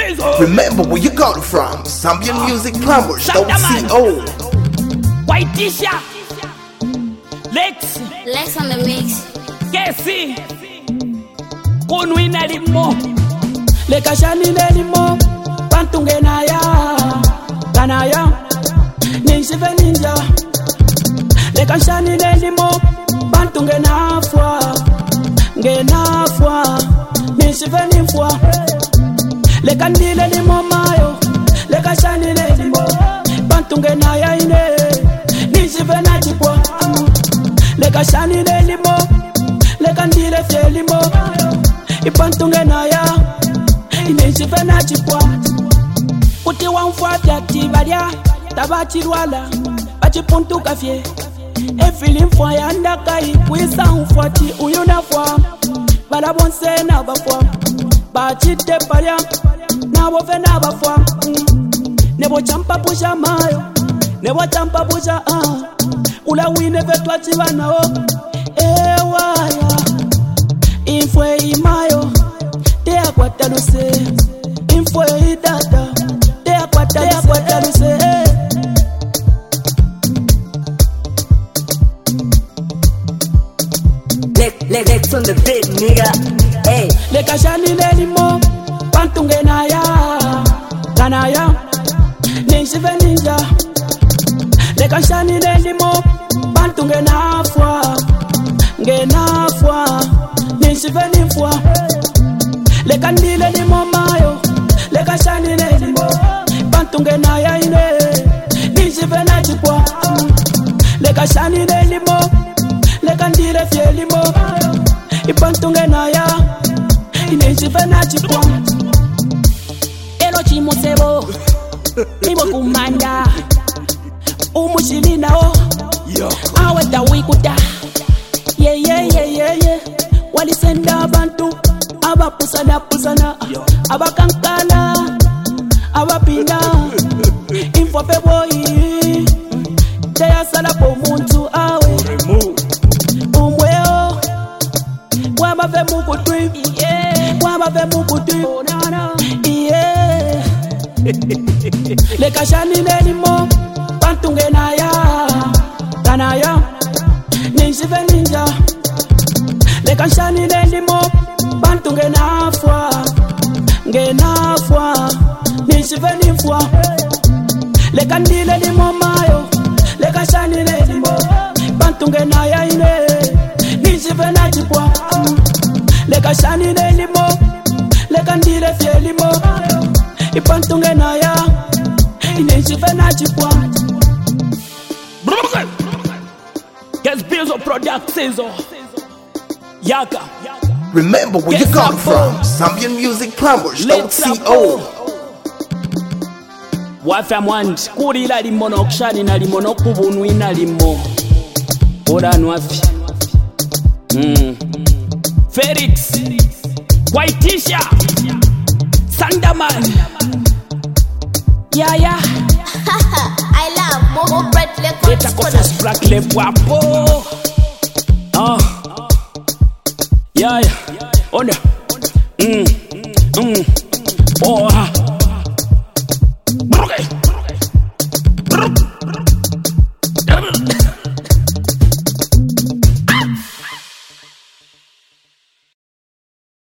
Remember where you got it from. Zambian Music Plumbers, .co. White T-shirt. Lex on the mix. Kesi Kunwina limo Lekashani limo Pantunge naya Kanaya Nishive ninja Lekashani limo Pantunge nafwa Ngenafwa Nishive nifwa Lekandile limo mayo Lekashani limo Pantunge naya ine Nishive nachipwa Lekashani limo Lekandile fye limo Ipantunge naya Ineshive nachipwa Kuti wamfuata tibaria Tabachirwala Bachipuntuka fye Efili mfwa ya ndaka Ikwisa mfuati uyunafwa Balabonse na bafwa Bachite paria Nabo fe na bafwa Nebo champa pusha mayo Nebo champa pusha Ula wine vetwa chibanao Ewaya Infwe imayo Te akwataluse Infwe idada Te akwataluse Lex on the beat, nigga. Hey. Lekashani limo Pantunge naya Kanaya Nishive ninja Lekashani limo Pantunge nafwa Ngenafwa Nishive nifwa Lekandile limo mayo Lekashani limo Pantunge naya ine Nishive nachipwa Lekashani limo Lekandile fye limo Ipantunge naya Nishive nachipwa Elo chimusebo Ibo kumanda Umushilina Aweta wikuta Yeah Walisenda abantu Abapusana Abakankala Abapinda Info boy Teya sala po muntu awe Umweo Wabave mukutwi Wabave mukutwi Lekashani limo Pantunge naya Kanaya Nishive ninja Lekashani limo Pantunge nafwa Ngenafwa Nishive nifwa Lekandile limo mayo Lekashani limo Pantunge naya ine Nishive nachipwa Lekashani limo Lekandile fye limo Ipantunge naya Ineshive nachipwa Gets bills of productions Yaka Remember where you got it from. Zambian Music Plumbers, .co. Wafya mwandi Kurila limo nokshani na limo nokubunwina limo Ora nwafya Felix White T-shirt Sandaman Yeah I love Momo Bread Leta kofes black lep wapo Yeah Ona